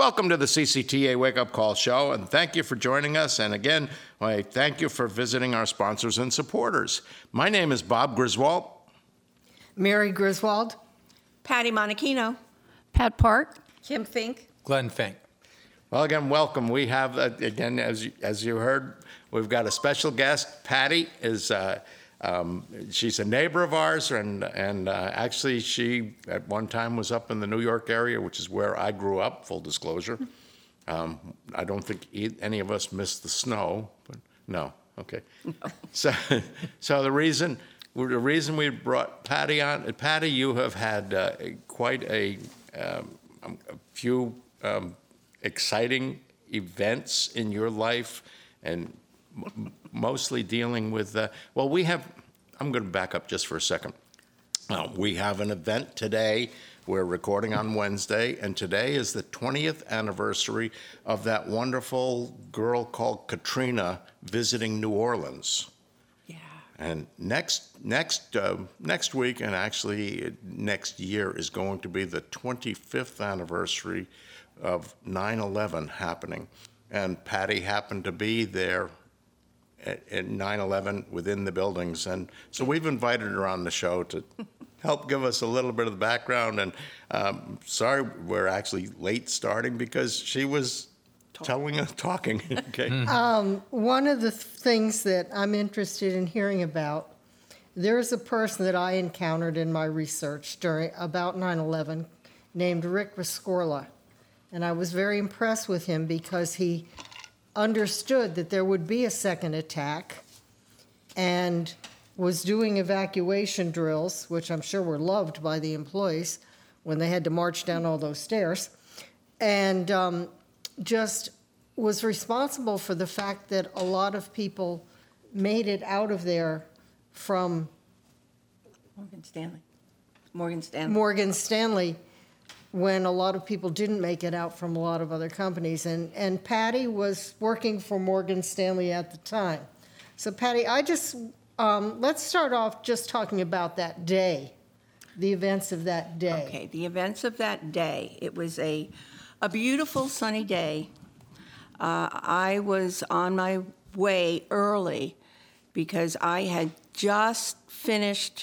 Welcome to the CCTA Wake Up Call Show, and thank you for joining us. And again, I thank you for visiting our sponsors and supporters. My name is Bob Griswold. Mary Griswold. Patty Monachino. Pat Park. Kim Fink. Glenn Fink. Well, again, welcome. We have, again, as you heard, we've got a special guest. Patty is, she's a neighbor of ours, and actually she at one time was up in the New York area, which is where I grew up, full disclosure. I don't think any of us missed the snow, but no, okay. No. So the reason we brought Patty on, Patty, you have had quite a few exciting events in your life, and mostly dealing with, I'm going to back up just for a second. We have an event today. We're recording on Wednesday, and today is the 20th anniversary of that wonderful girl called Katrina visiting New Orleans. Yeah. And next week, and actually next year, is going to be the 25th anniversary of 9/11 happening. And Patty happened to be there at 9/11 within the buildings. And so we've invited her on the show to help give us a little bit of the background. And sorry, we're actually late starting because she was talking. Okay. One of the things that I'm interested in hearing about, there's a person that I encountered in my research about 9/11 named Rick Rescorla. And I was very impressed with him because he understood that there would be a second attack and was doing evacuation drills, which I'm sure were loved by the employees when they had to march down all those stairs, and just was responsible for the fact that a lot of people made it out of there from Morgan Stanley, when a lot of people didn't make it out from a lot of other companies. And Patty was working for Morgan Stanley at the time. So Patty, let's start off just talking about that day, the events of that day. Okay, the events of that day. It was a beautiful sunny day. I was on my way early because I had just finished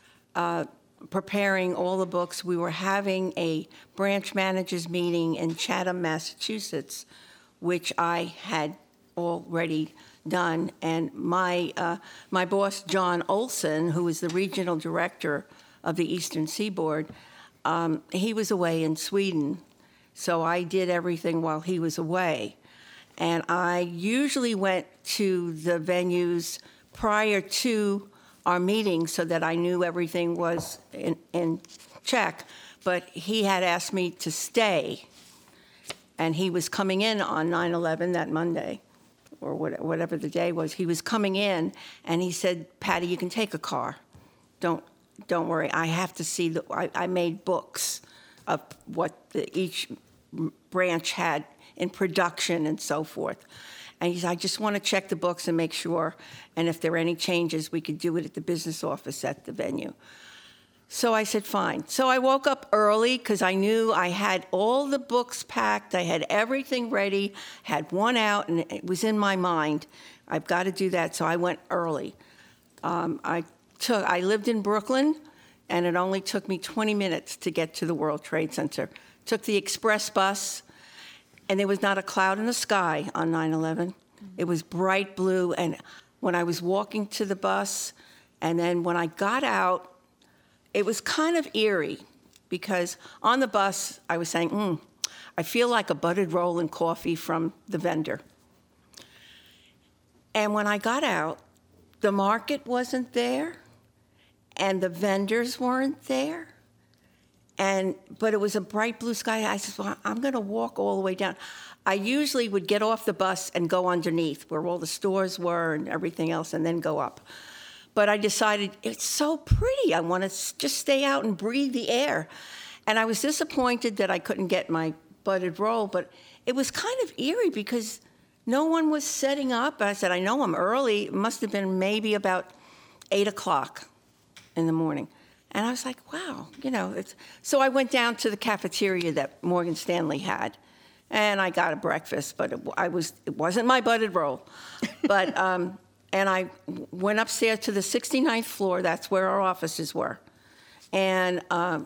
preparing all the books. We were having a branch managers meeting in Chatham, Massachusetts, which I had already done. And my boss, John Olson, who was the regional director of the Eastern Seaboard, he was away in Sweden. So I did everything while he was away. And I usually went to the venues prior to our meeting so that I knew everything was in check. But he had asked me to stay, and he was coming in on 9/11 that Monday, or whatever the day was. He was coming in, and he said, "Patty, you can take a car. Don't worry. I have to see I made books of what each branch had in production and so forth." And he said, "I just want to check the books and make sure, and if there are any changes, we could do it at the business office at the venue." So I said, fine. So I woke up early because I knew I had all the books packed. I had everything ready, had one out, and it was in my mind, I've got to do that. So I went early. I lived in Brooklyn, and it only took me 20 minutes to get to the World Trade Center. Took the express bus, and there was not a cloud in the sky on 9/11. It was bright blue, and when I was walking to the bus, and then when I got out, it was kind of eerie, because on the bus, I was saying, I feel like a buttered roll and coffee from the vendor. And when I got out, the market wasn't there, and the vendors weren't there. But it was a bright blue sky. I said, well, I'm going to walk all the way down. I usually would get off the bus and go underneath where all the stores were and everything else, and then go up. But I decided, it's so pretty. I want to just stay out and breathe the air. And I was disappointed that I couldn't get my buttered roll, but it was kind of eerie because no one was setting up. I said, I know I'm early. It must have been maybe about 8 o'clock in the morning. And I was like, wow, So I went down to the cafeteria that Morgan Stanley had, And I got a breakfast, but it wasn't my buttered roll. But, and I went upstairs to the 69th floor. That's where our offices were. And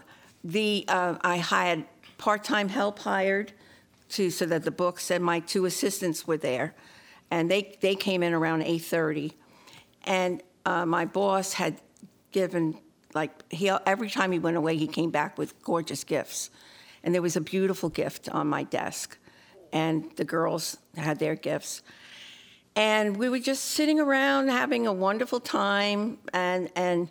I had part-time help hired so that the books, and my 2 assistants were there. And they came in around 8:30. And my boss had given, every time he went away, he came back with gorgeous gifts. And there was a beautiful gift on my desk. And the girls had their gifts. And we were just sitting around having a wonderful time and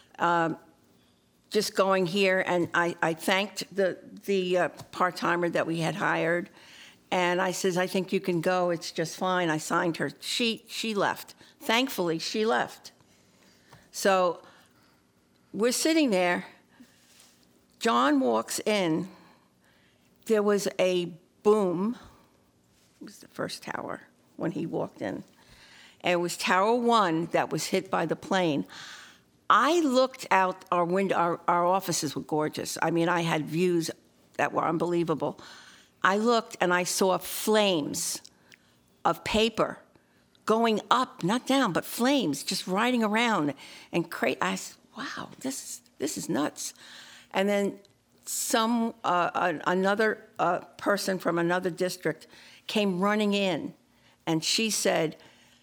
just going here. And I thanked the part-timer that we had hired. And I says, I think you can go. It's just fine. I signed her. She left. Thankfully, she left. So we're sitting there. John walks in. There was a boom. It was the first tower when he walked in. And it was Tower 1 that was hit by the plane. I looked out our window. Our offices were gorgeous. I mean, I had views that were unbelievable. I looked and I saw flames of paper going up, not down, but flames just riding around. And I said, wow, this is nuts. And then another person from another district came running in, and she said,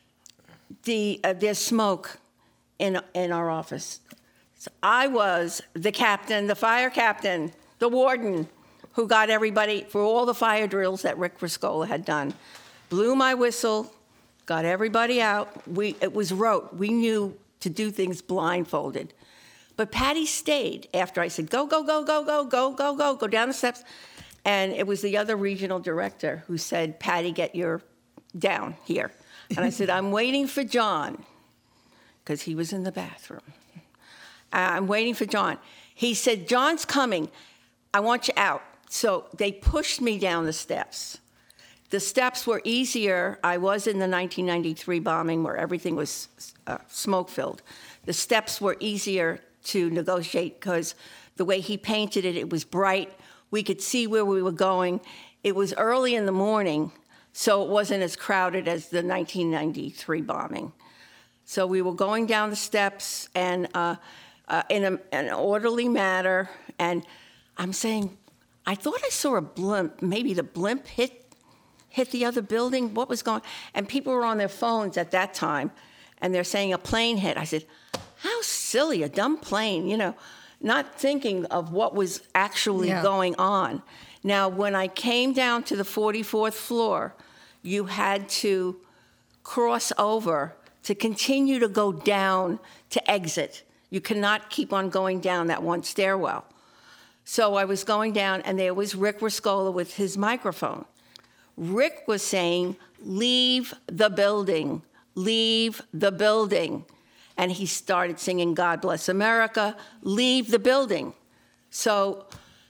there's smoke in our office. So I was the captain, the fire captain, the warden, who got everybody for all the fire drills that Rick Riscola had done. Blew my whistle, got everybody out. It was rote. We knew to do things blindfolded. But Patty stayed after I said, go, go, go, go, go, go, go, go, go down the steps. And it was the other regional director who said, Patty, get your down here. And I said, I'm waiting for John, because he was in the bathroom. I'm waiting for John. He said, John's coming. I want you out. So they pushed me down the steps. The steps were easier. I was in the 1993 bombing where everything was smoke-filled. The steps were easier to negotiate because the way he painted it, it was bright. We could see where we were going. It was early in the morning, so it wasn't as crowded as the 1993 bombing. So we were going down the steps and in an orderly manner, and I'm saying, I thought I saw a blimp. Maybe the blimp hit the other building. What was going on? And people were on their phones at that time, and they're saying a plane hit. I said, how silly, a dumb plane, not thinking of what was actually going on. Now, when I came down to the 44th floor, you had to cross over to continue to go down to exit. You cannot keep on going down that one stairwell. So I was going down, and there was Rick Riscola with his microphone. Rick was saying, leave the building, leave the building. And he started singing, God Bless America, leave the building. So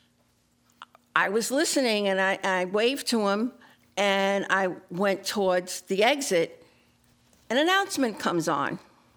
I was listening, and I waved to him, and I went towards the exit. An announcement comes on.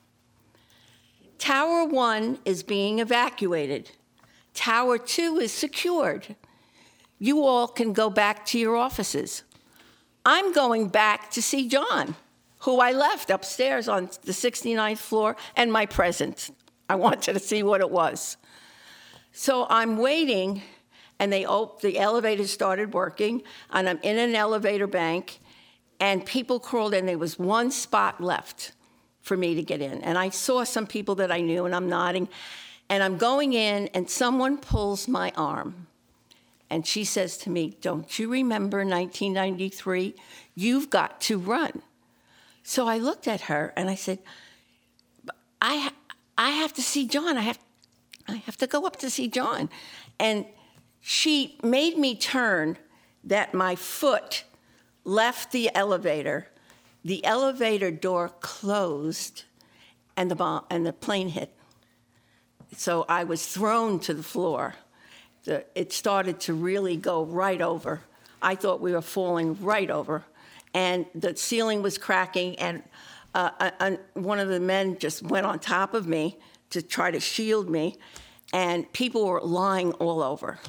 Tower 1 is being evacuated. Tower 2 is secured. You all can go back to your offices. I'm going back to see John, who I left upstairs on the 69th floor, and my present. I wanted to see what it was. So I'm waiting, and the elevator started working, and I'm in an elevator bank, and people crawled in. There was one spot left for me to get in. And I saw some people that I knew, and I'm nodding. And I'm going in, and someone pulls my arm. And she says to me, don't you remember 1993? You've got to run. So I looked at her, and I said, I have to see John. I have to go up to see John. And she made me turn that my foot left the elevator door closed, and the plane hit. So I was thrown to the floor. It started to really go right over. I thought we were falling right over. And the ceiling was cracking, and one of the men just went on top of me to try to shield me, and people were lying all over.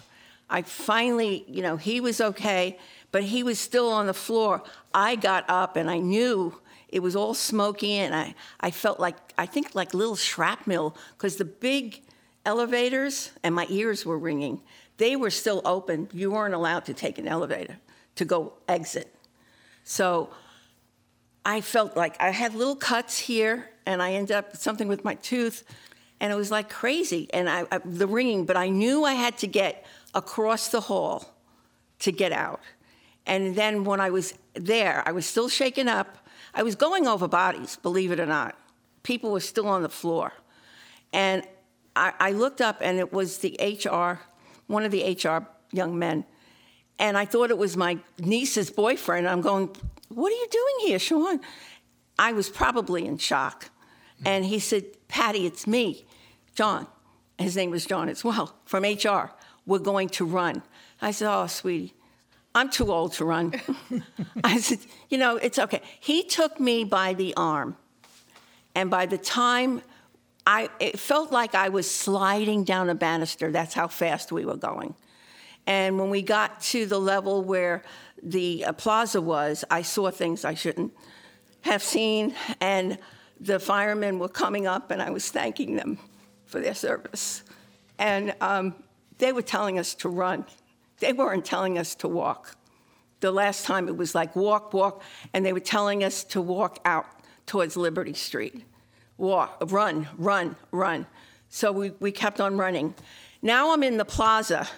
I finally, he was okay, but he was still on the floor. I got up and I knew it was all smoky, and I felt like little shrapnel, because the big elevators, and my ears were ringing, they were still open. You weren't allowed to take an elevator to go exit. So I felt like I had little cuts here, and I ended up with something with my tooth, and it was like crazy, and the ringing, but I knew I had to get across the hall to get out. And then when I was there, I was still shaken up. I was going over bodies, believe it or not. People were still on the floor. And I looked up, and it was one of the HR young men. And I thought it was my niece's boyfriend. I'm going, what are you doing here, Sean? I was probably in shock. And he said, Patty, it's me, John. His name was John as well, from HR. We're going to run. I said, oh, sweetie, I'm too old to run. I said, it's okay. He took me by the arm. And by the time it felt like I was sliding down a banister. That's how fast we were going. And when we got to the level where the plaza was, I saw things I shouldn't have seen. And the firemen were coming up, and I was thanking them for their service. And they were telling us to run. They weren't telling us to walk. The last time it was like walk, walk, and they were telling us to walk out towards Liberty Street. Walk, run, run, run. So we kept on running. Now I'm in the plaza,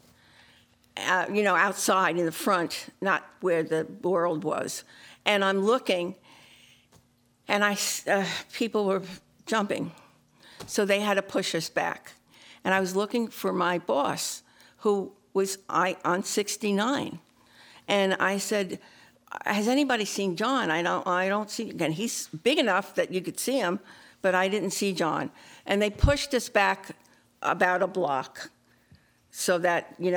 outside in the front, not where the world was. And I'm looking, and people were jumping. So they had to push us back. And I was looking for my boss, who was on 69. And I said, has anybody seen John? I don't see, again, he's big enough that you could see him, but I didn't see John. And they pushed us back about a block so that, you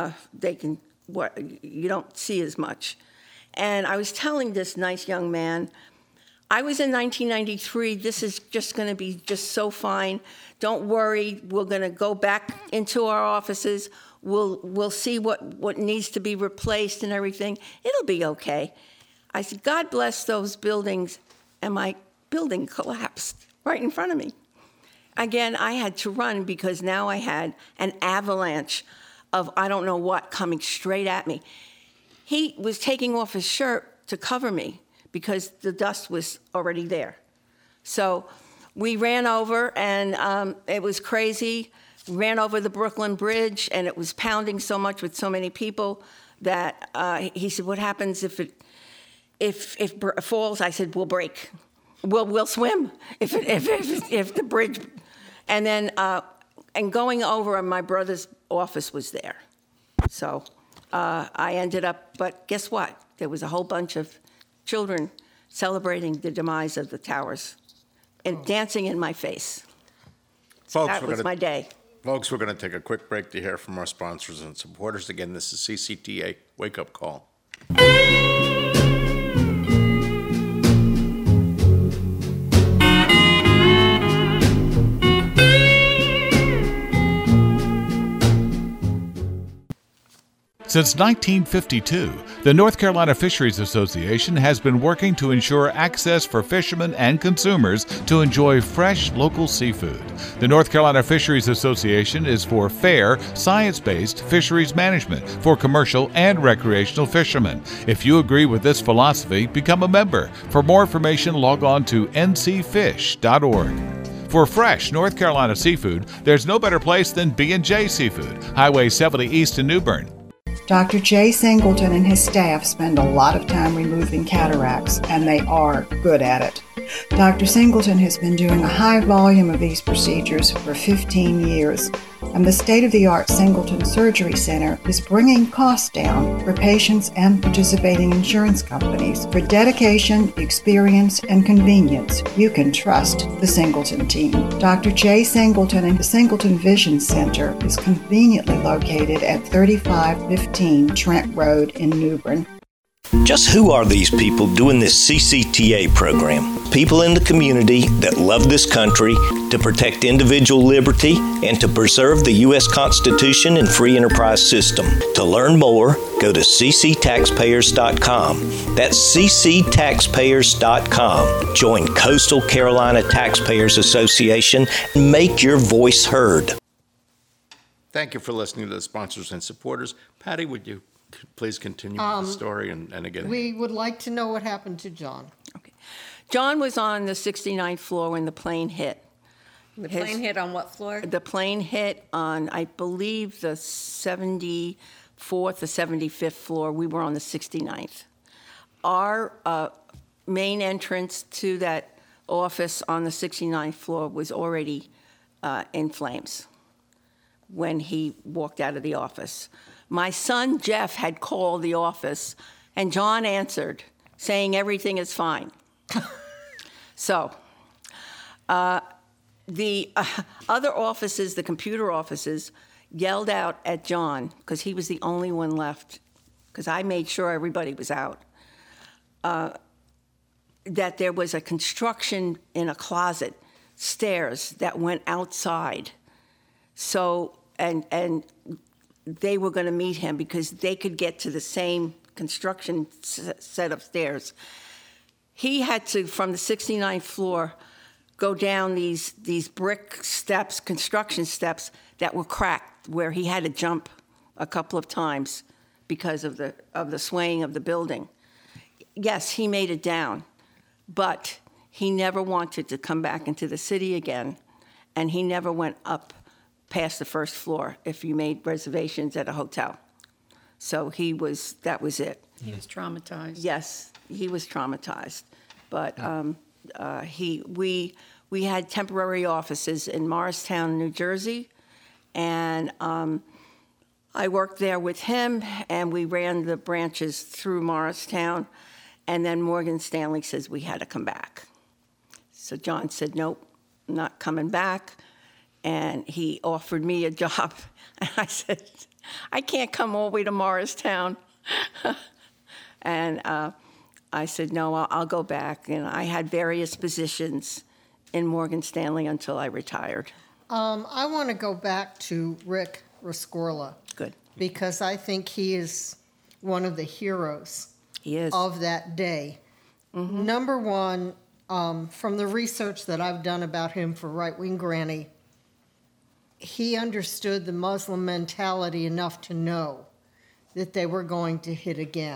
don't see as much. And I was telling this nice young man, I was in 1993, this is just gonna be just so fine. Don't worry, we're gonna go back into our offices. We'll see what needs to be replaced and everything. It'll be okay. I said, God bless those buildings, and my building collapsed right in front of me. Again, I had to run because now I had an avalanche of I don't know what coming straight at me. He was taking off his shirt to cover me because the dust was already there. So we ran over, and it was crazy. We ran over the Brooklyn Bridge, and it was pounding so much with so many people that he said, what happens if it falls? I said, we'll break. We'll swim if the bridge. And then and going over, my brother's office was there. So I ended up, but guess what? There was a whole bunch of children celebrating the demise of the towers and dancing in my face. Folks, that was my day. Folks, we're going to take a quick break to hear from our sponsors and supporters. Again, this is CCTA Wake Up Call. Since 1952, the North Carolina Fisheries Association has been working to ensure access for fishermen and consumers to enjoy fresh local seafood. The North Carolina Fisheries Association is for fair, science-based fisheries management for commercial and recreational fishermen. If you agree with this philosophy, become a member. For more information, log on to ncfish.org. For fresh North Carolina seafood, there's no better place than B&J Seafood, Highway 70 East in New Bern. Dr. Jay Singleton and his staff spend a lot of time removing cataracts, and they are good at it. Dr. Singleton has been doing a high volume of these procedures for 15 years, and the state-of-the-art Singleton Surgery Center is bringing costs down for patients and participating insurance companies. For dedication, experience, and convenience, you can trust the Singleton team. Dr. Jay Singleton and the Singleton Vision Center is conveniently located at 3515 Trent Road in New Bern. Just who are these people doing this CCTA program? People in the community that love this country, to protect individual liberty and to preserve the U.S. Constitution and free enterprise system. To learn more, go to cctaxpayers.com. That's cctaxpayers.com. Join Coastal Carolina Taxpayers Association and make your voice heard. Thank you for listening to the sponsors and supporters. Patty, would you please continue with the story and again? We would like to know what happened to John. Okay. John was on the 69th floor when the plane hit. The plane hit on what floor? The plane hit on, I believe, the 74th or 75th floor. We were on the 69th. Our main entrance to that office on the 69th floor was already in flames when he walked out of the office. My son, Jeff, had called the office, and John answered, saying everything is fine. So, the other offices, the computer offices, yelled out at John, because he was the only one left, because I made sure everybody was out, that there was a construction in a closet, stairs that went outside. So, and they were going to meet him because they could get to the same construction set of stairs. He had to, from the 69th floor, go down these brick steps, construction steps that were cracked, where he had to jump a couple of times because of the swaying of the building. Yes, he made it down, but he never wanted to come back into the city again, and he never went up past the first floor if you made reservations at a hotel. So that was it. He was traumatized. Yes, he was traumatized. But we had temporary offices in Morristown, New Jersey, and I worked there with him, and we ran the branches through Morristown, and then Morgan Stanley says we had to come back. So John said, nope, I'm not coming back. And he offered me a job. And I said, I can't come all the way to Morristown. And I said, no, I'll go back. And I had various positions in Morgan Stanley until I retired. I want to go back to Rick Rescorla. Good. Because I think he is one of the heroes He is. of that day. Mm-hmm. Number one, from the research that I've done about him for Right Wing Granny, he understood the Muslim mentality enough to know that they were going to hit again.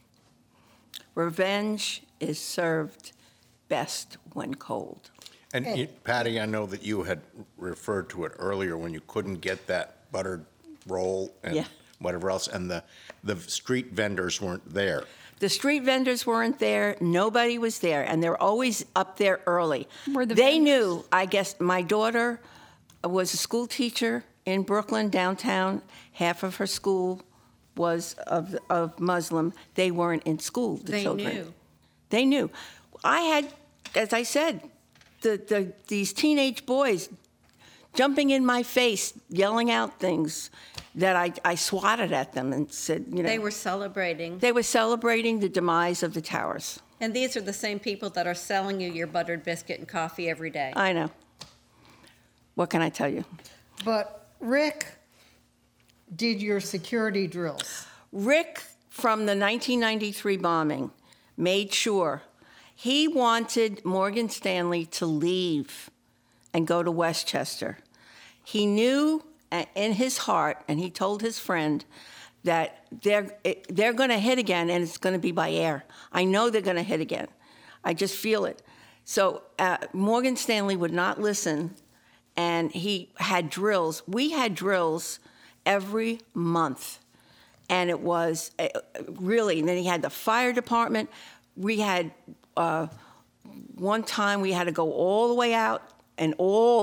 Revenge is served best when cold. And Patty, I know that you had referred to it earlier when you couldn't get that buttered roll and whatever else, and the street vendors weren't there. The street vendors weren't there. Nobody was there, and they're always up there early. Were the They vendors- knew. I guess my daughter was a school teacher in Brooklyn, downtown. Half of her school was of Muslim. They weren't in school, the They children. knew. They knew. I had, as I said, these teenage boys jumping in my face, yelling out things that I swatted at them and said, you know. They were celebrating. They were celebrating the demise of the towers. And these are the same people that are selling you your buttered biscuit and coffee every day. I know. What can I tell you? But Rick did your security drills. Rick, from the 1993 bombing, made sure he wanted Morgan Stanley to leave and go to Westchester. He knew in his heart, and he told his friend, that they're going to hit again, and it's going to be by air. I know they're going to hit again. I just feel it. So Morgan Stanley would not listen, and he had drills. We had drills every month, and it was really, and then he had the fire department. We had, one time we had to go all the way out and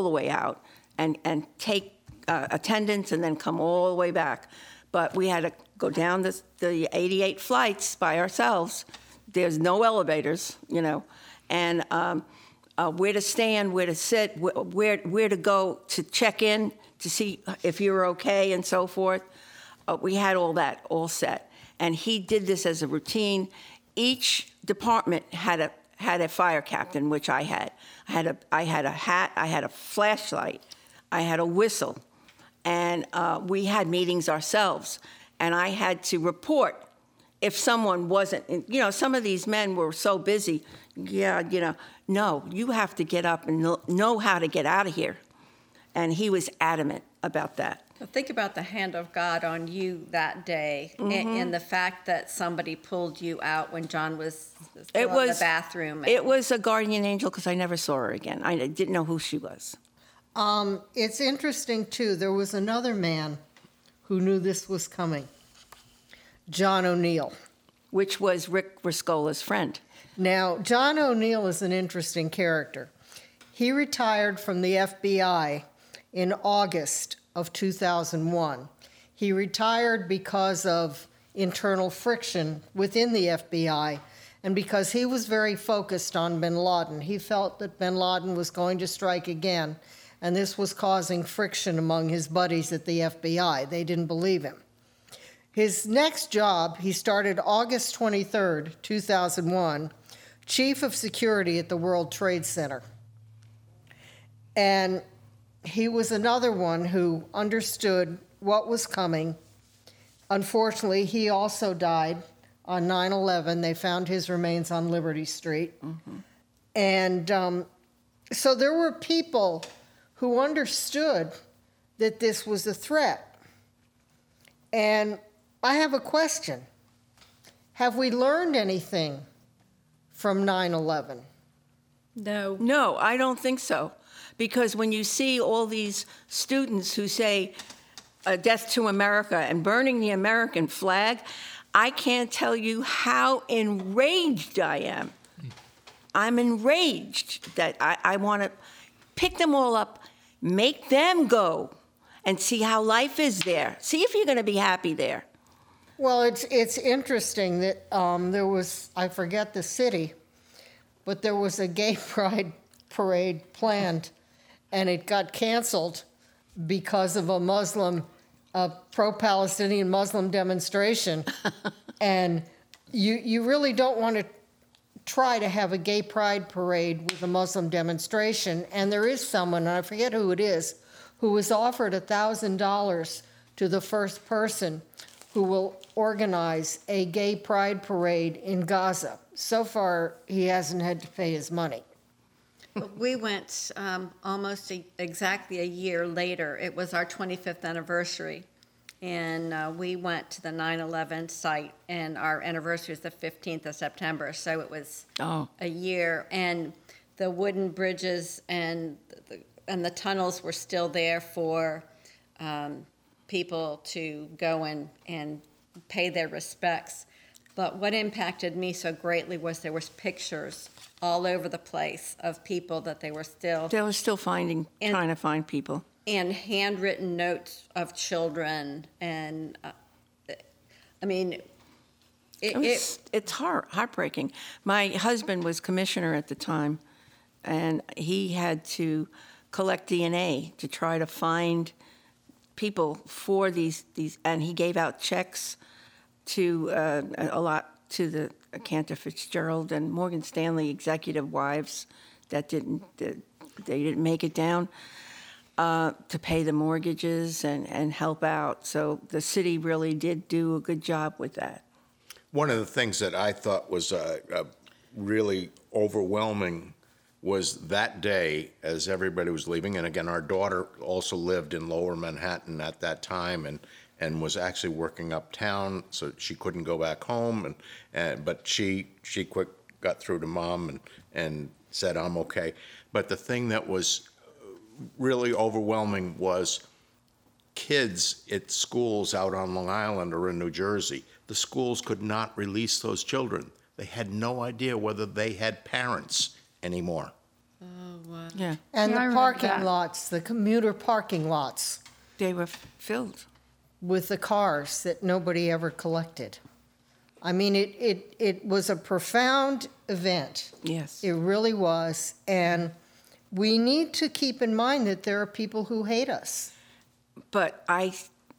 take attendance and then come all the way back. But we had to go down the 88 flights by ourselves. There's no elevators, you know, and where to stand, where to sit, where to go to check in to see if you were okay and so forth. We had all that all set. And he did this as a routine. Each department had had a fire captain, which I had. I had a hat, I had a flashlight, I had a whistle, and we had meetings ourselves. And I had to report if someone wasn't, some of these men were so busy. No, you have to get up and know how to get out of here. And he was adamant about that. Think about the hand of God on you that day, and the fact that somebody pulled you out when John was still in the bathroom. It was a guardian angel because I never saw her again. I didn't know who she was. It's interesting, too. There was another man who knew this was coming, John O'Neill. Which was Rick Riscola's friend. Now, John O'Neill is an interesting character. He retired from the FBI in August of 2001. He retired because of internal friction within the FBI and because he was very focused on bin Laden. He felt that bin Laden was going to strike again, and this was causing friction among his buddies at the FBI. They didn't believe him. His next job, he started August 23rd, 2001, Chief of Security at the World Trade Center. And he was another one who understood what was coming. Unfortunately, he also died on 9/11. They found his remains on Liberty Street. And so there were people who understood that this was a threat. And I have a question. Have we learned anything from 9/11? No, I don't think so. Because when you see all these students who say death to America and burning the American flag, I can't tell you how enraged I am. I'm enraged that I want to pick them all up, make them go, and see how life is there. See if you're going to be happy there. Well, it's interesting that there was, I forget the city, but there was a gay pride parade planned, and it got canceled because of a pro-Palestinian Muslim demonstration. And you really don't want to try to have a gay pride parade with a Muslim demonstration. And there is someone, and I forget who it is, who was offered $1,000 to the first person who will organize a gay pride parade in Gaza. So far, he hasn't had to pay his money. We went almost exactly a year later. It was our 25th anniversary, and we went to the 9/11 site, and our anniversary was the 15th of September, so it was a year. And the wooden bridges and the tunnels were still there for people to go and pay their respects. But what impacted me so greatly was there was pictures all over the place of people that they were still trying to find people. And handwritten notes of children. And it's heartbreaking. My husband was commissioner at the time, and he had to collect DNA to try to find people for these, and he gave out checks to a lot to the Cantor Fitzgerald and Morgan Stanley executive wives that didn't make it down to pay the mortgages and help out. So the city really did do a good job with that. One of the things that I thought was really overwhelming was that day as everybody was leaving, and again, our daughter also lived in Lower Manhattan at that time and was actually working uptown, so she couldn't go back home, but she quick got through to mom and said, I'm okay. But the thing that was really overwhelming was kids at schools out on Long Island or in New Jersey. The schools could not release those children. They had no idea whether they had parents anymore. Oh, wow. Yeah. And Yeah, I the remember parking that. lots, the commuter parking lots They were filled. with the cars that nobody ever collected. I mean, it was a profound event. Yes. It really was. And we need to keep in mind that there are people who hate us. But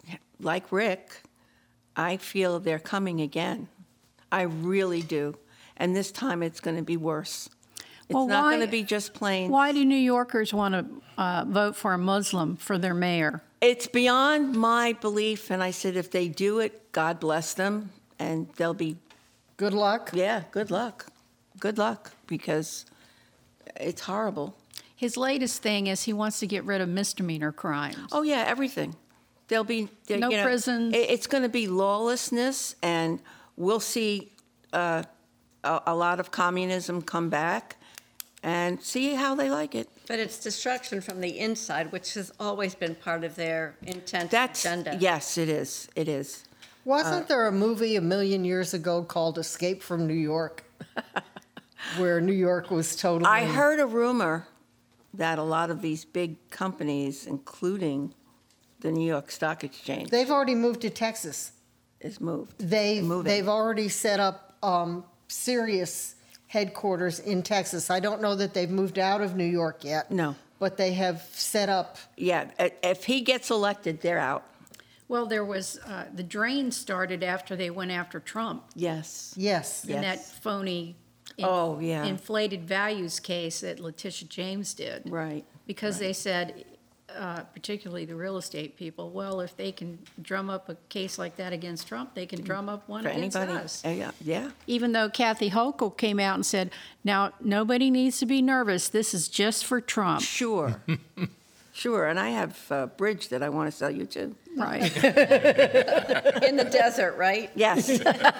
like Rick, I feel they're coming again. I really do. and this time it's going to be worse. It's Well, not why- going to be just plain. Why do New Yorkers want to vote for a Muslim for their mayor? It's beyond my belief, and I said if they do it, God bless them, and they'll be, Good luck. yeah, good luck. Good luck, because it's horrible. His latest thing is he wants to get rid of misdemeanor crimes. Oh, yeah, everything. There'll be No prisons. It's going to be lawlessness, and we'll see a lot of communism come back, and see how they like it. But it's destruction from the inside, which has always been part of their intent That's agenda. yes, it is. It is. Wasn't there a movie a million years ago called Escape from New York? Where New York was totally. I heard a rumor that a lot of these big companies, including the New York Stock Exchange, They've already moved to Texas. is moved. They've Moving. already set up serious headquarters in Texas. I don't know that they've moved out of New York yet. No. But they have set up. Yeah, if he gets elected, they're out. Well, there was, the drain started after they went after Trump Yes. Yes. in that Yes. phony Oh, yeah. inflated values case that Letitia James did. Right. Because they said, particularly the real estate people, well, if they can drum up a case like that against Trump, they can drum up one For against anybody. us. Yeah. Even though Kathy Hochul came out and said, now, nobody needs to be nervous. This is just for Trump. Sure. Sure. And I have a bridge that I want to sell you too. Right. In the desert, right? Yes.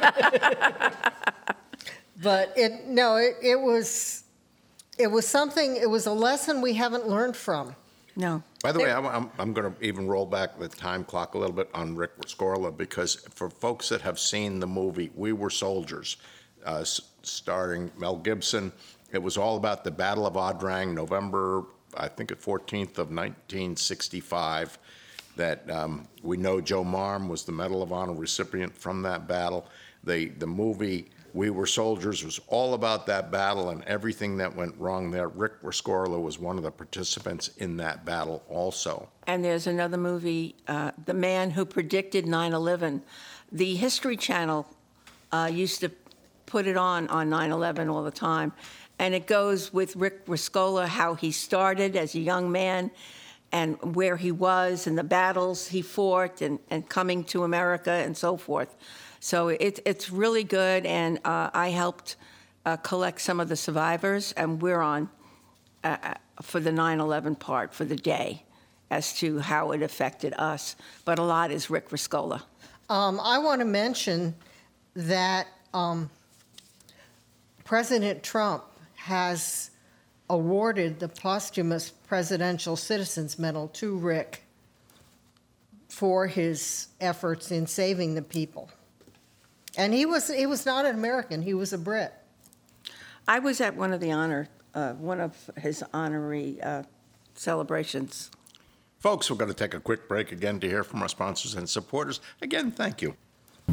But it was something, it was a lesson we haven't learned from. No. By the way, I'm going to even roll back the time clock a little bit on Rick Rescorla, because for folks that have seen the movie We Were Soldiers, starring Mel Gibson, it was all about the Battle of Odrang, November, I think, 14th of 1965. That we know Joe Marm was the Medal of Honor recipient from that battle. The movie We Were Soldiers was all about that battle and everything that went wrong there. Rick Rescorla was one of the participants in that battle also. And there's another movie, The Man Who Predicted 9/11. The History Channel used to put it on 9/11 all the time. And it goes with Rick Rescorla, how he started as a young man and where he was and the battles he fought and coming to America and so forth. So it's really good, and I helped collect some of the survivors, and we're on for the 9/11 part for the day as to how it affected us. But a lot is Rick Rescorla. I want to mention that President Trump has awarded the posthumous Presidential Citizens Medal to Rick for his efforts in saving the people. And he was not an American, he was a Brit. I was at one of his honorary celebrations. Folks, we're going to take a quick break again to hear from our sponsors and supporters. Again, thank you.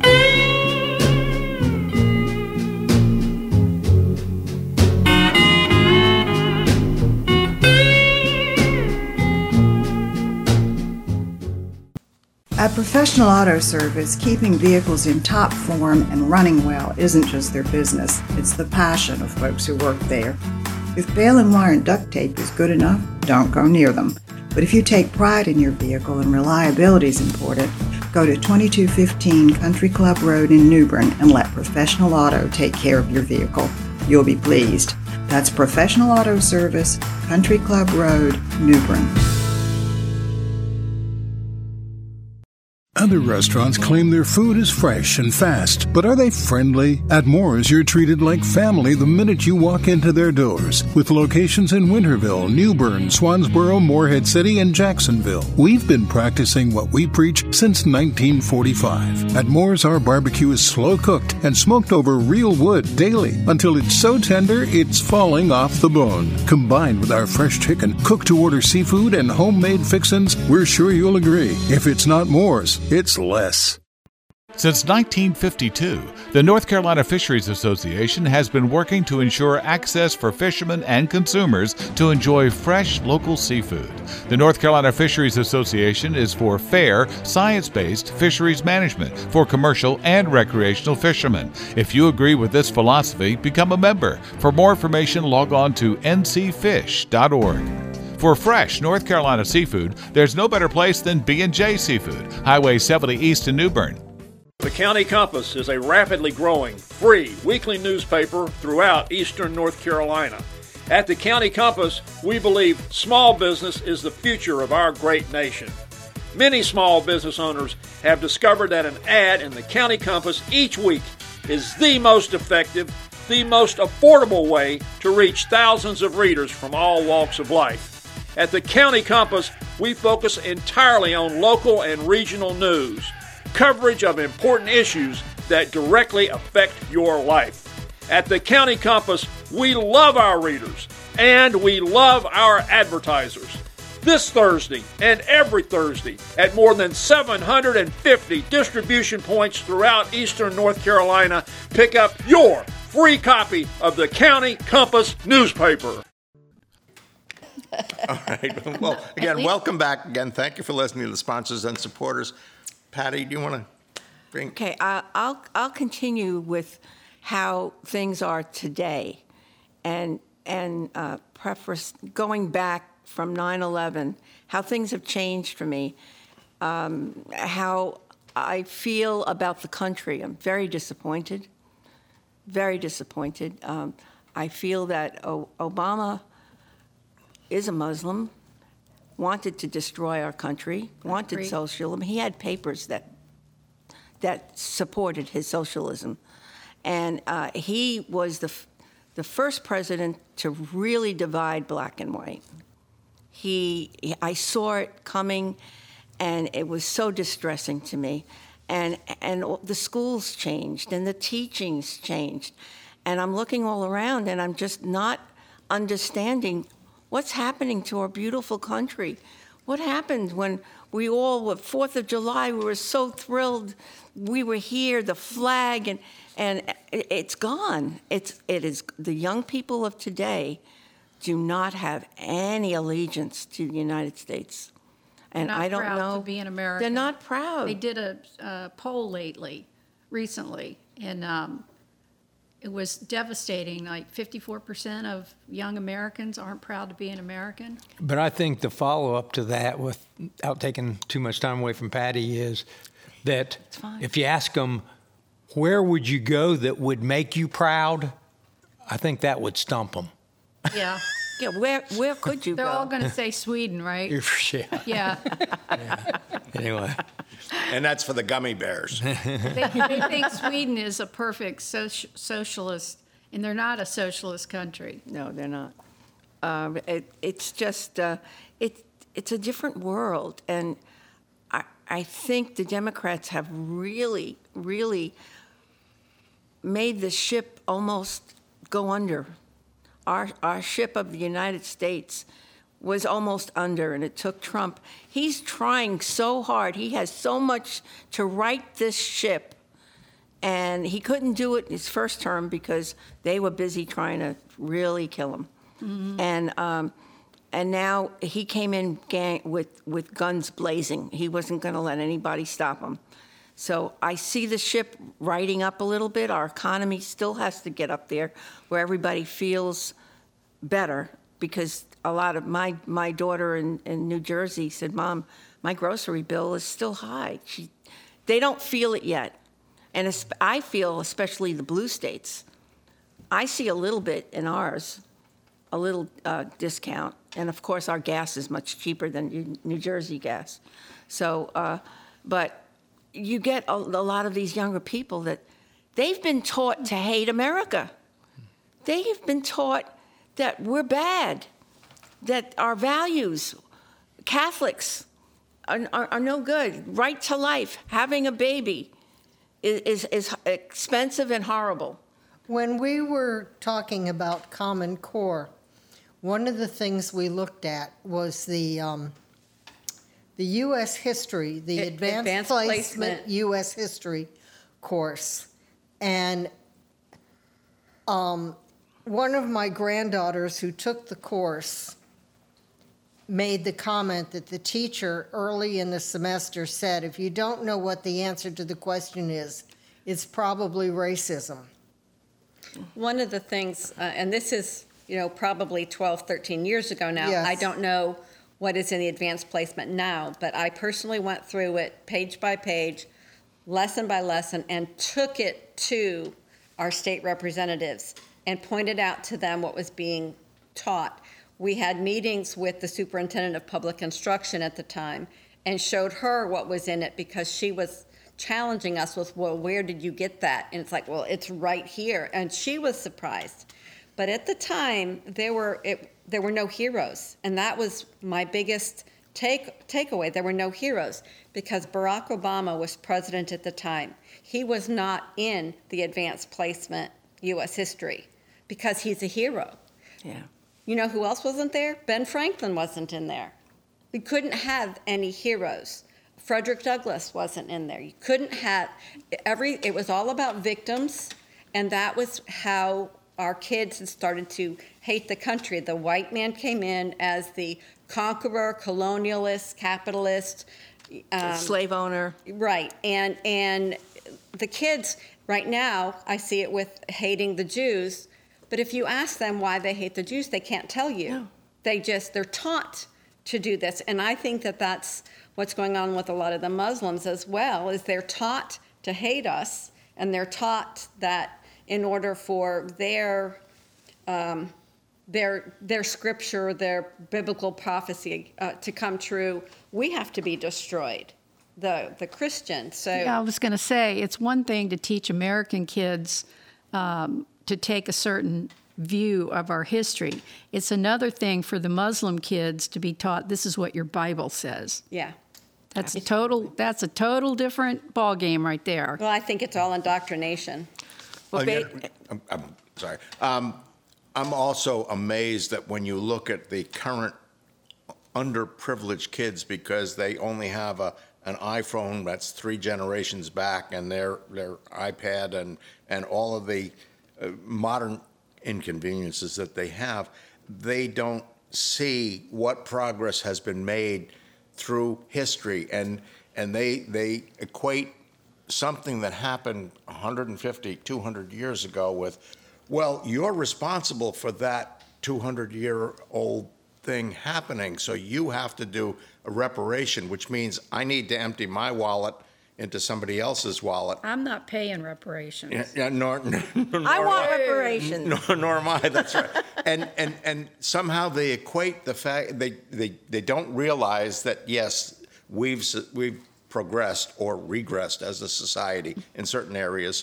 At Professional Auto Service, keeping vehicles in top form and running well isn't just their business, it's the passion of folks who work there. If baling wire and duct tape is good enough, don't go near them. But if you take pride in your vehicle and reliability is important, go to 2215 Country Club Road in New Bern and let Professional Auto take care of your vehicle. You'll be pleased. That's Professional Auto Service, Country Club Road, New Bern. Other restaurants claim their food is fresh and fast, but are they friendly? At Moore's, you're treated like family the minute you walk into their doors. With locations in Winterville, New Bern, Swansboro, Morehead City, and Jacksonville. We've been practicing what we preach since 1945. At Moore's, our barbecue is slow cooked and smoked over real wood daily until it's so tender it's falling off the bone. Combined with our fresh chicken, cooked-to-order seafood, and homemade fixins, we're sure you'll agree. If it's not Moore's, it's less. Since 1952, the North Carolina Fisheries Association has been working to ensure access for fishermen and consumers to enjoy fresh local seafood. The North Carolina Fisheries Association is for fair, science-based fisheries management for commercial and recreational fishermen. If you agree with this philosophy, become a member. For more information, log on to ncfish.org. For fresh North Carolina seafood, there's no better place than B&J Seafood, Highway 70 East in New Bern. The County Compass is a rapidly growing, free weekly newspaper throughout eastern North Carolina. At the County Compass, we believe small business is the future of our great nation. Many small business owners have discovered that an ad in the County Compass each week is the most effective, the most affordable way to reach thousands of readers from all walks of life. At the County Compass, we focus entirely on local and regional news, coverage of important issues that directly affect your life. At the County Compass, we love our readers and we love our advertisers. This Thursday and every Thursday at more than 750 distribution points throughout eastern North Carolina, pick up your free copy of the County Compass newspaper. All right. Well, again, welcome back. Again, thank you for listening to the sponsors and supporters. Patty, do you want to bring? Okay, I'll continue with how things are today, and preface going back from 9/11, how things have changed for me, how I feel about the country. I'm very disappointed, very disappointed. I feel that Obama is a Muslim, wanted to destroy our country, wanted socialism. He had papers that supported his socialism. And he was the first president to really divide black and white. I saw it coming, and it was so distressing to me. And the schools changed, and the teachings changed. And I'm looking all around, and I'm just not understanding what's happening to our beautiful country. What happened when we all, with 4th of July, we were so thrilled. We were here, the flag, and it's gone. It is the young people of today do not have any allegiance to the United States. And Not I don't proud know. to be an American. They're not proud. They did a poll recently, and it was devastating. Like 54% of young Americans aren't proud to be an American. But I think the follow-up to that, without taking too much time away from Patty, is that if you ask them, where would you go that would make you proud? I think that would stump them. Yeah. Yeah, where could you They're go? all going to say Sweden, right? Yeah. Yeah. Anyway. And that's for the gummy bears. They think Sweden is a perfect socialist, and they're not a socialist country. No, they're not. It's just, it's a different world. And I think the Democrats have really, really made the ship almost go under. Our ship of the United States was almost under, and it took Trump. He's trying so hard. He has so much to right this ship, and he couldn't do it in his first term because they were busy trying to really kill him. Mm-hmm. And now he came in with guns blazing. He wasn't going to let anybody stop him. So I see the ship riding up a little bit. Our economy still has to get up there where everybody feels better, because a lot of my daughter in New Jersey said, Mom, my grocery bill is still high. They don't feel it yet. And I feel, especially the blue states, I see a little bit in ours, a little discount. And of course, our gas is much cheaper than New Jersey gas. So, but you get a lot of these younger people that they've been taught to hate America. They've been taught that we're bad, that our values, Catholics, are no good. Right to life, having a baby is expensive and horrible. When we were talking about Common Core, one of the things we looked at was the U.S. history, the advanced placement U.S. history course. And one of my granddaughters who took the course made the comment that the teacher early in the semester said, if you don't know what the answer to the question is, it's probably racism. One of the things, and this is, probably 12, 13 years ago now. Yes. I don't know what is in the advanced placement now, but I personally went through it page by page, lesson by lesson, and took it to our state representatives and pointed out to them what was being taught. We had meetings with the superintendent of public instruction at the time and showed her what was in it because she was challenging us with, well, where did you get that? And it's like, well, it's right here. And she was surprised. But at the time, there were no heroes. And that was my biggest takeaway. There were no heroes because Barack Obama was president at the time. He was not in the advanced placement U.S. history because he's a hero. Yeah. You know who else wasn't there? Ben Franklin wasn't in there. We couldn't have any heroes. Frederick Douglass wasn't in there. You couldn't have it was all about victims, and that was how our kids had started to hate the country. The white man came in as the conqueror, colonialist, capitalist, Slave owner. Right, and the kids right now, I see it with hating the Jews. But if you ask them why they hate the Jews, they can't tell you. No. They're taught to do this. And I think that that's what's going on with a lot of the Muslims as well, is they're taught to hate us, and they're taught that in order for their scripture, their biblical prophecy to come true, we have to be destroyed, the Christians. So yeah, I was going to say, it's one thing to teach American kids to take a certain view of our history. It's another thing for the Muslim kids to be taught this is what your Bible says. Yeah. That's a total different ballgame right there. Well, I think it's all indoctrination. Well, I'm sorry. I'm also amazed that when you look at the current underprivileged kids, because they only have an iPhone that's 3 generations back, and their iPad and all of the modern inconveniences that they have, they don't see what progress has been made through history, and they equate something that happened 150, 200 years ago with, well, you're responsible for that 200-year-old thing happening, so you have to do a reparation, which means I need to empty my wallet into somebody else's wallet. I'm not paying reparations. Yeah, nor I want reparations. Nor am I. That's right. And somehow they equate the fact they don't realize that yes, we've progressed or regressed as a society in certain areas,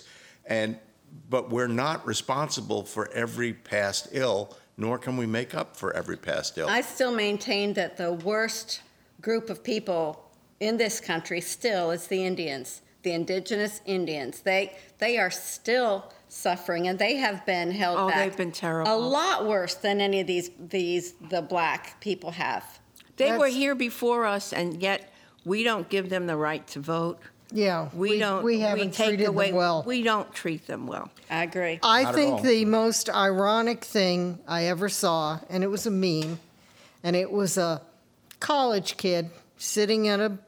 but we're not responsible for every past ill, nor can we make up for every past ill. I still maintain that the worst group of people in this country still is the Indians, the indigenous Indians. They are still suffering, and they have been held back. They've been terrible. A lot worse than any of the black people have. They were here before us, and yet we don't give them the right to vote. Yeah, we haven't treated them well. We don't treat them well. I agree. I think the most ironic thing I ever saw, and it was a meme, and it was a college kid sitting at a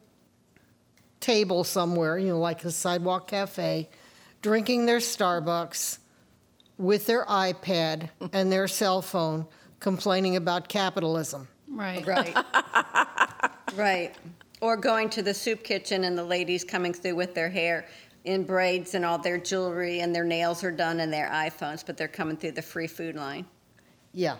table somewhere, like a sidewalk cafe, drinking their Starbucks with their iPad and their cell phone, complaining about capitalism. Right. Right. Or going to the soup kitchen and the ladies coming through with their hair in braids and all their jewelry and their nails are done and their iPhones, but they're coming through the free food line. Yeah.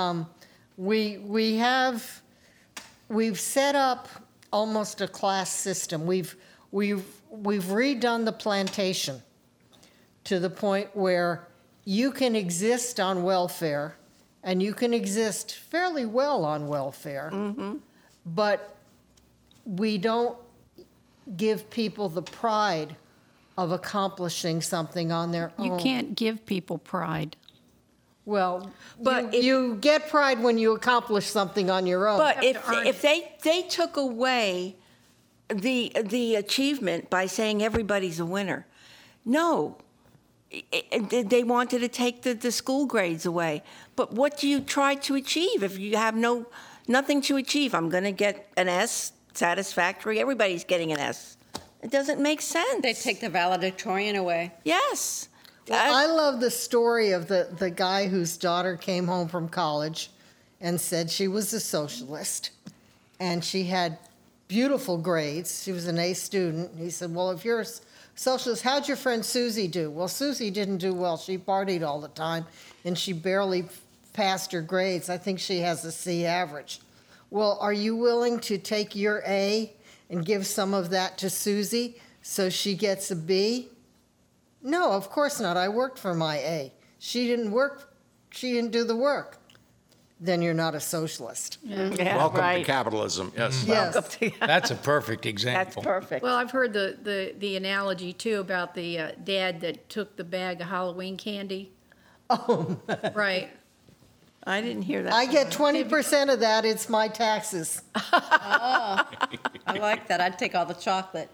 We've set up almost a class system. We've redone the plantation to the point where you can exist on welfare, and you can exist fairly well on welfare, but we don't give people the pride of accomplishing something on their own. You can't give people pride. Well, but you get pride when you accomplish something on your own. But if they took away the achievement by saying everybody's a winner, No. They wanted to take the school grades away. But what do you try to achieve if you have nothing to achieve? I'm going to get an S, satisfactory. Everybody's getting an S. It doesn't make sense. They take the valedictorian away. Yes. Well, I love the story of the guy whose daughter came home from college and said she was a socialist, and she had beautiful grades. She was an A student. He said, well, if you're a socialist, how'd your friend Susie do? Well, Susie didn't do well. She partied all the time, and she barely passed her grades. I think she has a C average. Well, are you willing to take your A and give some of that to Susie so she gets a B? No, of course not. I worked for my A. She didn't do the work. Then you're not a socialist. Yeah, Welcome right. to capitalism. Yes. Yes. That's a perfect example. That's perfect. Well, I've heard the analogy, too, about the dad that took the bag of Halloween candy. Oh, Right. I didn't hear that. I get 20% of that. It's my taxes. I like that. I'd take all the chocolate.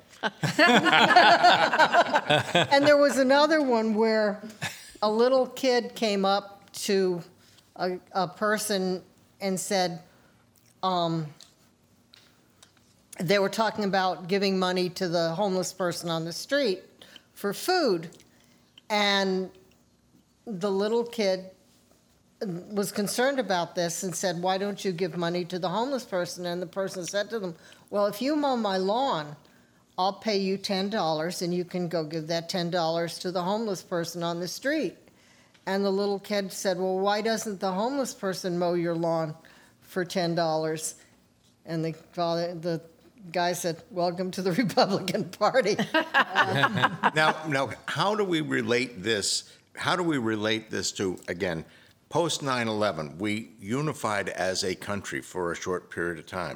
And there was another one where a little kid came up to a person and said, they were talking about giving money to the homeless person on the street for food. And the little kid was concerned about this and said, why don't you give money to the homeless person? And the person said to them, well, if you mow my lawn, I'll pay you $10 and you can go give that $10 to the homeless person on the street. And the little kid said, well, why doesn't the homeless person mow your lawn for $10? And the guy said, welcome to the Republican Party. Now, how do we relate this? How do we relate this to, again, post 9/11? We unified as a country for a short period of time.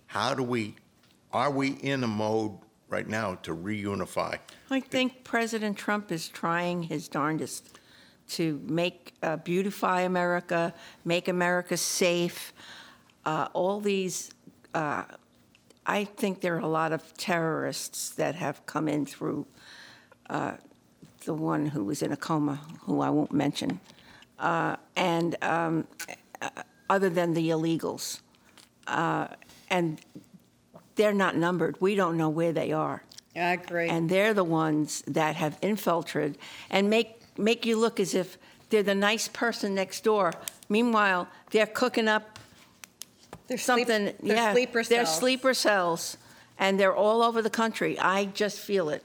Are we in a mode right now to reunify? I think President Trump is trying his darndest to beautify America, make America safe. All these, I think there are a lot of terrorists that have come in through the one who was in a coma, who I won't mention, and other than the illegals. And they're not numbered. We don't know where they are. I agree. And they're the ones that have infiltrated and make you look as if they're the nice person next door. Meanwhile, they're cooking up something. They're sleeper cells. They're sleeper cells, and they're all over the country. I just feel it.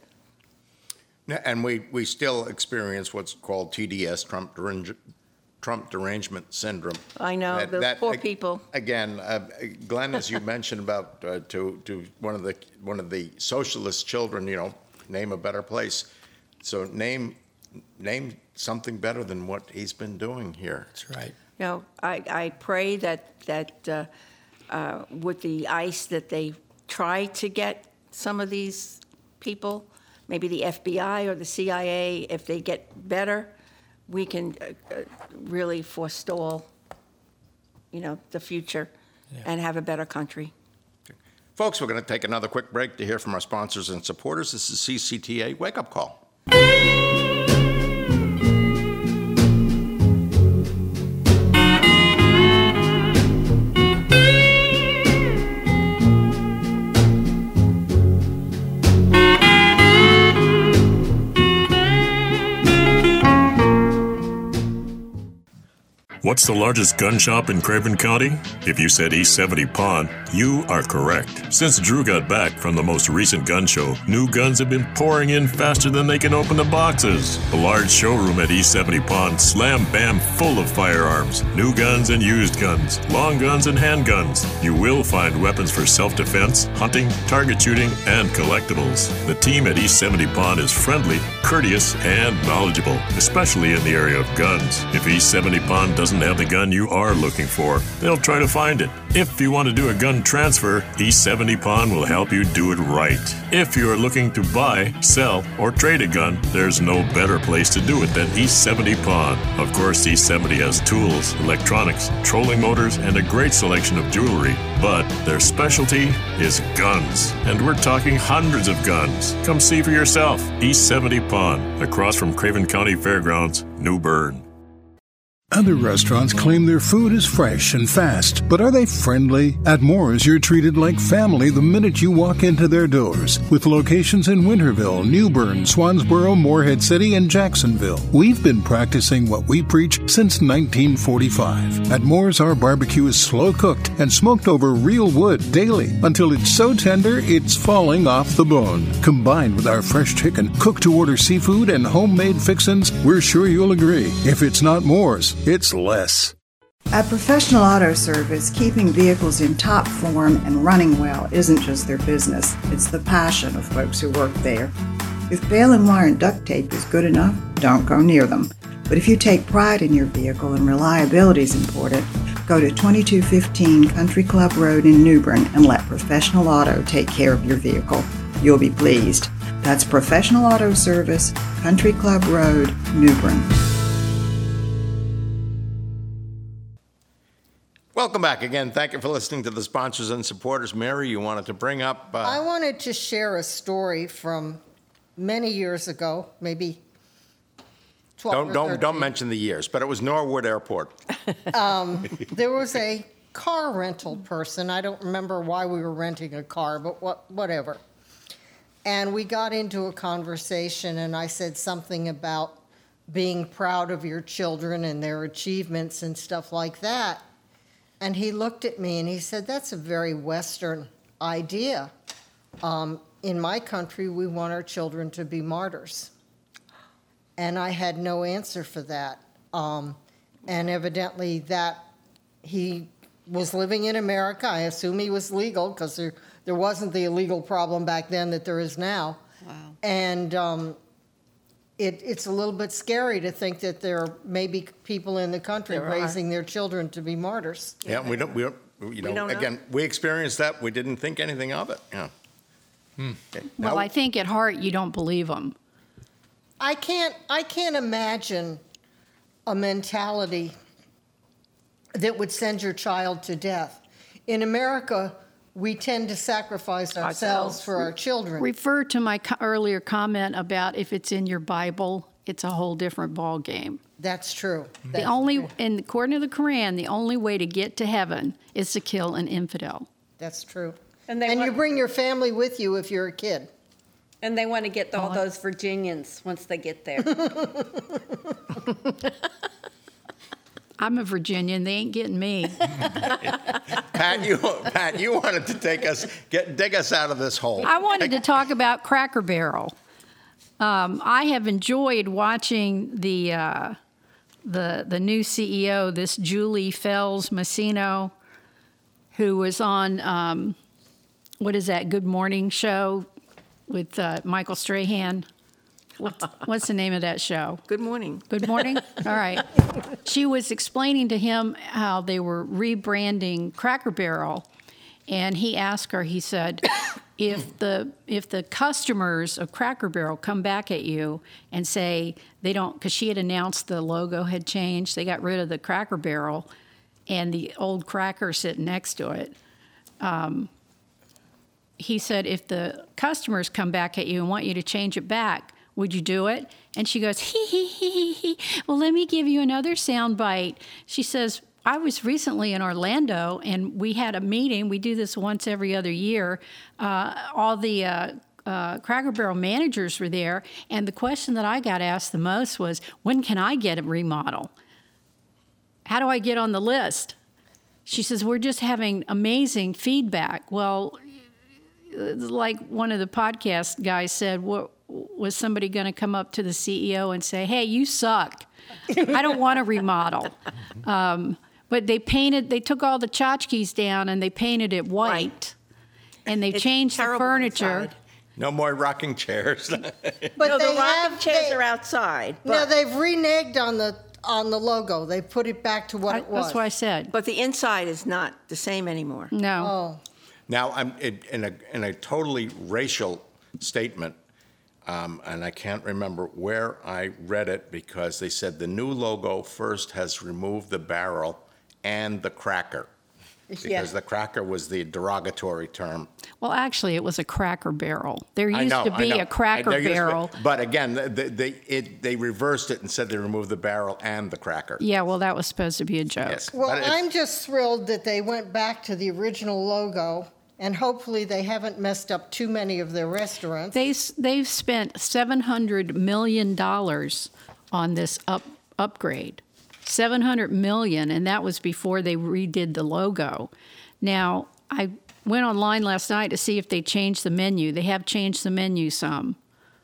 And we still experience what's called TDS, Trump derangement syndrome. I know, those poor people. Again, Glenn, as you mentioned about to one of the socialist children, name a better place. So name something better than what he's been doing here. That's right. I pray that with the ICE that they try to get some of these people, maybe the FBI or the CIA, if they get better, we can really forestall, the future and have a better country. Folks, we're going to take another quick break to hear from our sponsors and supporters. This is CCTA Wake Up Call. What's the largest gun shop in Craven County? If you said East 70 Pawn, you are correct. Since Drew got back from the most recent gun show, new guns have been pouring in faster than they can open the boxes. A large showroom at East 70 Pawn, slam bam full of firearms, new guns and used guns, long guns and handguns. You will find weapons for self-defense, hunting, target shooting, and collectibles. The team at East 70 Pawn is friendly, courteous, and knowledgeable, especially in the area of guns. If East 70 Pawn doesn't doesn't have the gun you are looking for, they'll try to find it. If you want to do a gun transfer, East 70 Pawn will help you do it right. If you are looking to buy, sell, or trade a gun, there's no better place to do it than East 70 Pawn. Of course, East 70 has tools, electronics, trolling motors, and a great selection of jewelry. But their specialty is guns. And we're talking hundreds of guns. Come see for yourself. East 70 Pawn, across from Craven County Fairgrounds, New Bern. Other restaurants claim their food is fresh and fast, but are they friendly? At Moore's, you're treated like family the minute you walk into their doors. With locations in Winterville, New Bern, Swansboro, Morehead City, and Jacksonville. We've been practicing what we preach since 1945. At Moore's, our barbecue is slow cooked and smoked over real wood daily until it's so tender it's falling off the bone. Combined with our fresh chicken, cooked-to-order seafood, and homemade fixins, we're sure you'll agree. If it's not Moore's, it's less. At Professional Auto Service, keeping vehicles in top form and running well isn't just their business, it's the passion of folks who work there. If bail and wire and duct tape is good enough, don't go near them. But if you take pride in your vehicle and reliability is important, go to 2215 Country Club Road in New Bern and let Professional Auto take care of your vehicle. You'll be pleased. That's Professional Auto Service, Country Club Road, New Bern. Welcome back again. Thank you for listening to the sponsors and supporters. Mary, you wanted to bring up... I wanted to share a story from many years ago, maybe 12 or 13. Don't mention the years, but it was Norwood Airport. There was a car rental person. I don't remember why we were renting a car, but whatever. And we got into a conversation, and I said something about being proud of your children and their achievements and stuff like that. And he looked at me and he said, that's a very Western idea. In my country, we want our children to be martyrs. And I had no answer for that. And evidently that he was living in America. I assume he was legal because there wasn't the illegal problem back then that there is now. Wow. And it's a little bit scary to think that there may be people in the country raising their children to be martyrs. Yeah, we don't know. We experienced that. We didn't think anything of it. Yeah. Okay. Well, I think at heart you don't believe them. I can't imagine a mentality that would send your child to death. In America, we tend to sacrifice ourselves for our children. Refer to my earlier comment about if it's in your Bible, it's a whole different ball game. That's true. And according to the Quran, the only way to get to heaven is to kill an infidel. That's true. And you bring your family with you if you're a kid. And they want to get all those Virginians once they get there. I'm a Virginian. They ain't getting me. Pat, you wanted to dig us out of this hole. I wanted to talk about Cracker Barrel. I have enjoyed watching the new CEO, this Julie Fells Massino, who was on what is that Good Morning show with Michael Strahan. What's the name of that show? Good Morning. Good Morning? All right. She was explaining to him how they were rebranding Cracker Barrel, and he asked her, he said, if the customers of Cracker Barrel come back at you and say they don't, because she had announced the logo had changed, they got rid of the Cracker Barrel and the old cracker sitting next to it. He said, if the customers come back at you and want you to change it back, would you do it? And she goes, hee. Well, let me give you another sound bite. She says, I was recently in Orlando, and we had a meeting. We do this once every other year. All the Cracker Barrel managers were there, and the question that I got asked the most was, when can I get a remodel? How do I get on the list? She says, we're just having amazing feedback. Well, like one of the podcast guys said, was somebody going to come up to the CEO and say, hey, you suck. I don't want to remodel. But they took all the tchotchkes down and they painted it white. Right. And they changed the furniture. Inside. No more rocking chairs. But no, the rocking chairs are outside. No, they've reneged on the logo. They put it back to what it was. That's what I said. But the inside is not the same anymore. No. Oh, Now, I'm in a totally racial statement, and I can't remember where I read it because they said the new logo first has removed the barrel and the cracker. Because the cracker was the derogatory term. Well, actually, it was a Cracker Barrel. There I used know, to be I know. a Cracker There used to be- Barrel. But again, they reversed it and said they removed the barrel and the cracker. Yeah, well, that was supposed to be a joke. Yes. well, But it's- I'm just thrilled that they went back to the original logo, and hopefully they haven't messed up too many of their restaurants. They've spent $700 million on this upgrade. $700 million, and that was before they redid the logo. Now, I went online last night to see if they changed the menu. They have changed the menu some.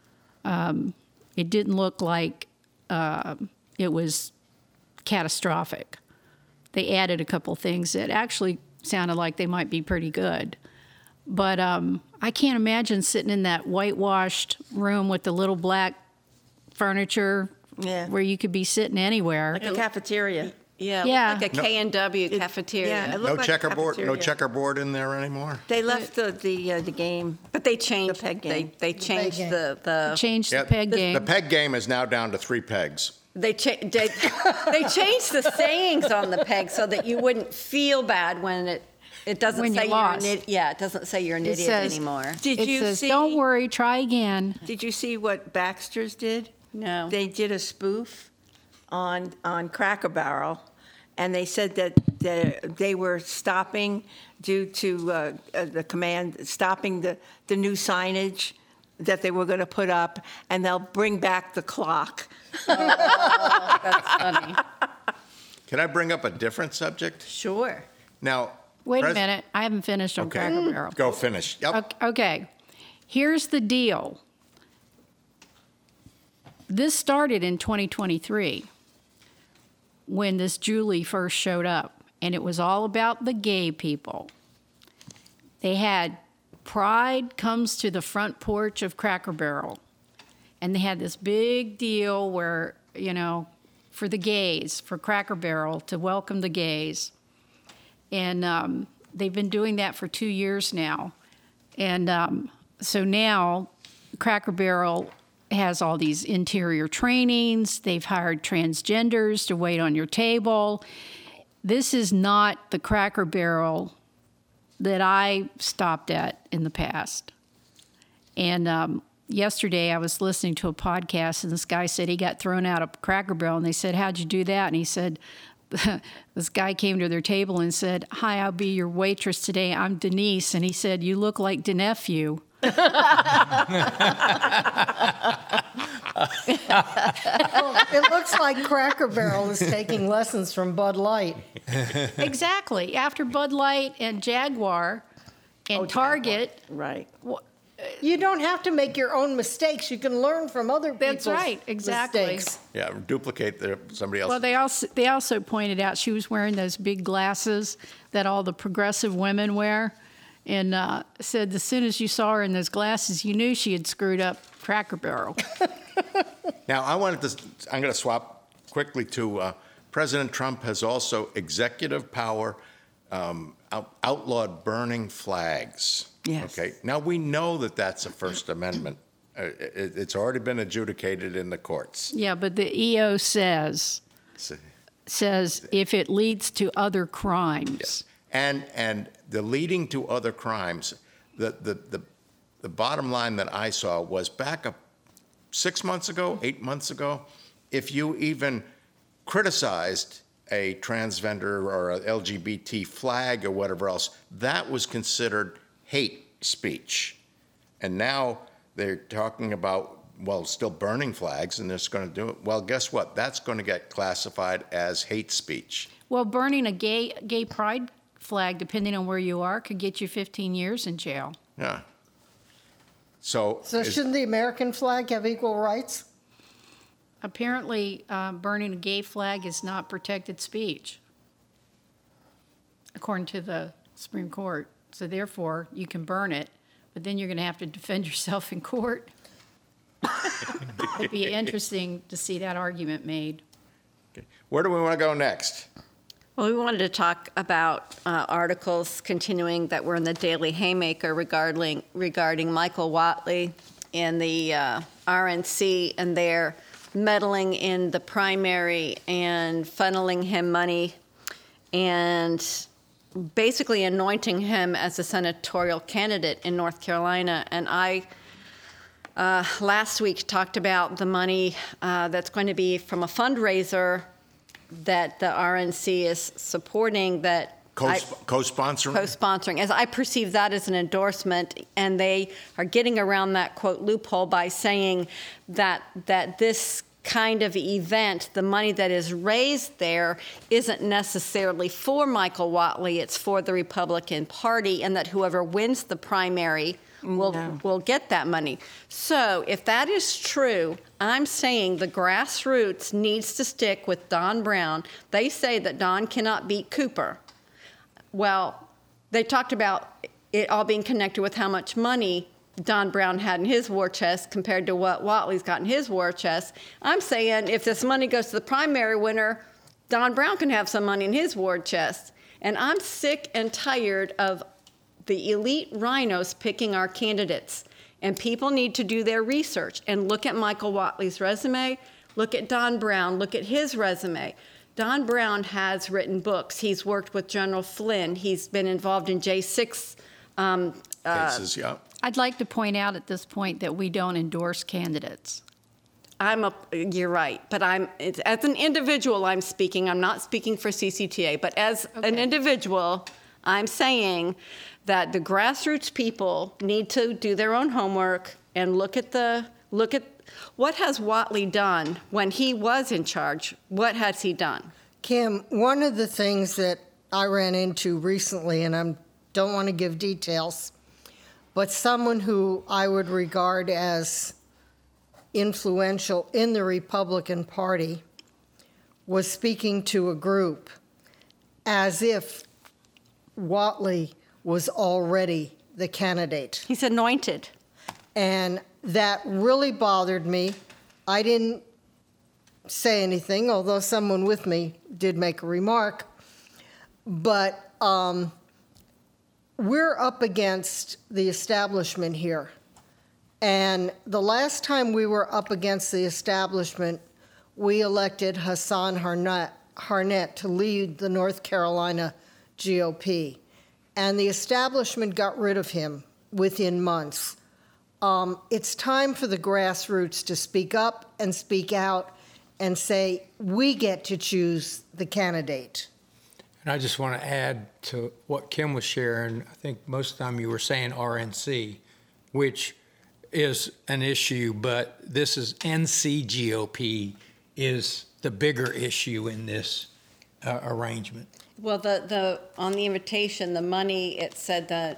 It didn't look like it was catastrophic. They added a couple things that actually sounded like they might be pretty good. But I can't imagine sitting in that whitewashed room with the little black furniture where you could be sitting anywhere. Like a cafeteria. Yeah, Yeah. like a K&W cafeteria. yeah, it No looked like a checkerboard, no cafeteria. checkerboard in there anymore? They left the game. But they changed The peg game. They changed game. the Changed Yeah, the peg game. The peg game is now down to 3 pegs. they changed the sayings on the peg so that you wouldn't feel bad when it doesn't When you say lost. you're an idiot. It doesn't say you're an It idiot says- anymore. Did It you says, see? "Don't worry, try again." Did you see what Baxter's did? No. They did a spoof on Cracker Barrel, and they said that they were stopping due to the command, stopping the new signage that they were going to put up, and they'll bring back the clock. That's funny. Can I bring up a different subject? Sure. Now. Wait a minute, I haven't finished on Cracker Barrel. Go finish. Yep. Okay, here's the deal. This started in 2023 when this Julie first showed up, and it was all about the gay people. They had Pride comes to the front porch of Cracker Barrel, and they had this big deal where, for the gays, for Cracker Barrel to welcome the gays. And they've been doing that for 2 years now. And so now Cracker Barrel has all these interior trainings. They've hired transgenders to wait on your table. This is not the Cracker Barrel that I stopped at in the past. And yesterday I was listening to a podcast, and this guy said he got thrown out of Cracker Barrel, and they said, "How'd you do that?" And he said, this guy came to their table and said, "Hi, I'll be your waitress today. I'm Denise." And he said, "You look like DeNephew." It looks like Cracker Barrel is taking lessons from Bud Light. Exactly. After Bud Light and Jaguar and Target. Right. You don't have to make your own mistakes. You can learn from other people's That's right, exactly. mistakes. Yeah, duplicate somebody else. Well, they also pointed out she was wearing those big glasses that all the progressive women wear, and said as soon as you saw her in those glasses, you knew she had screwed up Cracker Barrel. Now, I'm going to swap quickly to President Trump has also executive power outlawed burning flags. Yes. Okay. Now, we know that that's a First Amendment. It's already been adjudicated in the courts. Yeah, but the EO says if it leads to other crimes. Yes. And the leading to other crimes, the bottom line that I saw was back up 6 months ago, 8 months ago, if you even criticized a transgender or a LGBT flag or whatever else, that was considered hate speech. And now they're talking about, still burning flags, and they're just going to do it. Well, guess what? That's going to get classified as hate speech. Well, burning a gay pride flag, depending on where you are, could get you 15 years in jail. Yeah. So shouldn't the American flag have equal rights? Apparently, burning a gay flag is not protected speech, according to the Supreme Court. So therefore, you can burn it, but then you're going to have to defend yourself in court. It'd be interesting to see that argument made. Okay. Where do we want to go next? Well, we wanted to talk about articles continuing that were in the Daily Haymaker regarding Michael Whatley and the RNC and their meddling in the primary and funneling him money and basically anointing him as a senatorial candidate in North Carolina. And I last week talked about the money that's going to be from a fundraiser that the RNC is supporting, that Co-sponsoring? Co-sponsoring, as I perceive that as an endorsement, and they are getting around that, quote, loophole by saying that this kind of event, the money that is raised there, isn't necessarily for Michael Whatley, it's for the Republican Party, and that whoever wins the primary will get that money. So if that is true, I'm saying the grassroots needs to stick with Don Brown. They say that Don cannot beat Cooper. Well, they talked about it all being connected with how much money Don Brown had in his war chest compared to what Whatley's got in his war chest. I'm saying if this money goes to the primary winner, Don Brown can have some money in his war chest. And I'm sick and tired of the elite rhinos picking our candidates. And people need to do their research and look at Michael Whatley's resume, look at Don Brown, look at his resume. Don Brown has written books. He's worked with General Flynn. He's been involved in J6 cases, yeah. I'd like to point out at this point that we don't endorse candidates. You're right, but as an individual I'm speaking. I'm not speaking for CCTA, but as an individual, I'm saying that the grassroots people need to do their own homework and look at what has Whatley done when he was in charge. What has he done? Kim, one of the things that I ran into recently, and I don't want to give details, but someone who I would regard as influential in the Republican Party was speaking to a group as if Whatley was already the candidate. He's anointed. And that really bothered me. I didn't say anything, although someone with me did make a remark. But we're up against the establishment here. And the last time we were up against the establishment, we elected Hassan Harnett to lead the North Carolina GOP. And the establishment got rid of him within months. It's time for the grassroots to speak up and speak out and say, we get to choose the candidate. And I just want to add to what Kim was sharing. I think most of the time you were saying RNC, which is an issue, but this is NCGOP is the bigger issue in this arrangement. Well, on the invitation, the money, it said the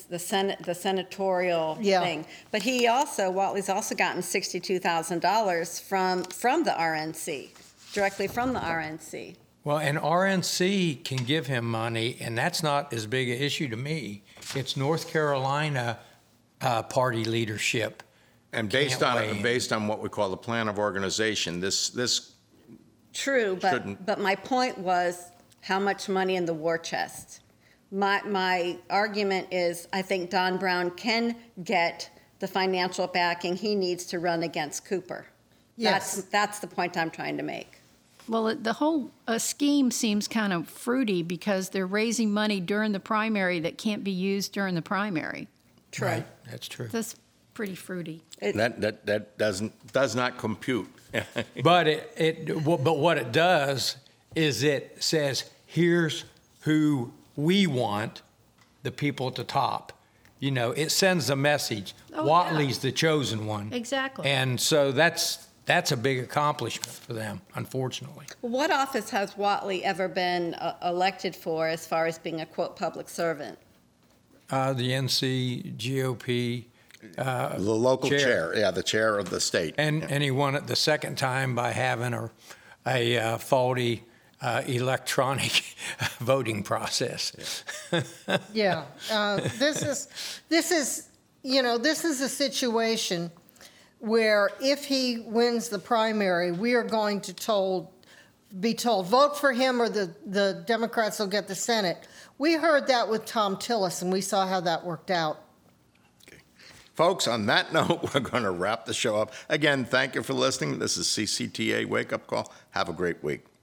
senatorial thing. But Whatley's also gotten $62,000 from the RNC, directly from the RNC. Well, and RNC can give him money, and that's not as big an issue to me. It's North Carolina party leadership. And based on what we call the plan of organization, this true, but my point was how much money in the war chest. My argument is I think Don Brown can get the financial backing he needs to run against Cooper. Yes. That's the point I'm trying to make. Well, the whole scheme seems kind of fruity because they're raising money during the primary that can't be used during the primary. True. Right, that's true. That's pretty fruity. That does not compute. But but what it does is it says, here's who we want, the people at the top. You know, it sends a message. Whatley's the chosen one. Exactly. And so that's a big accomplishment for them, unfortunately. What office has Whatley ever been elected for as far as being a, quote, public servant? The NCGOP the local chair. Yeah, the chair of the state. And he won it the second time by having a faulty electronic voting process. Yeah, this is a situation where if he wins the primary, we are going to be told, vote for him or the Democrats will get the Senate. We heard that with Tom Tillis, and we saw how that worked out. Okay. Folks, on that note, we're going to wrap the show up. Again, thank you for listening. This is CCTA Wake Up Call. Have a great week.